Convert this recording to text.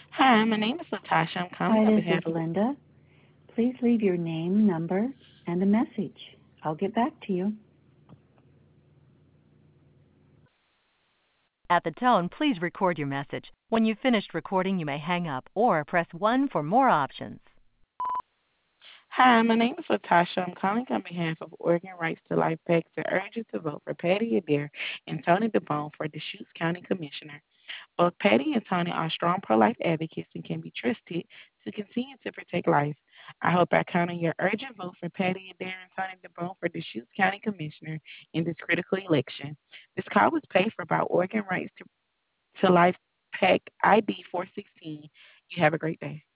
Hi, my name is Latasha. I'm calling Hi, on this is behalf of. Linda. Please leave your name, number, and a message. I'll get back to you. At the tone, please record your message. When you've finished recording, you may hang up or press 1 for more options. Hi, my name is Latasha. I'm calling on behalf of Oregon Rights to Life PAC to urge you to vote for Patty Adair and Tony DeBone for Deschutes County Commissioner. Both Patty and Tony are strong pro-life advocates and can be trusted to continue to protect life. I hope I count on your urgent vote for Patty Adair and Tony DeBone for Deschutes County Commissioner in this critical election. This call was paid for by Oregon Rights to Life PAC ID 416. You have a great day.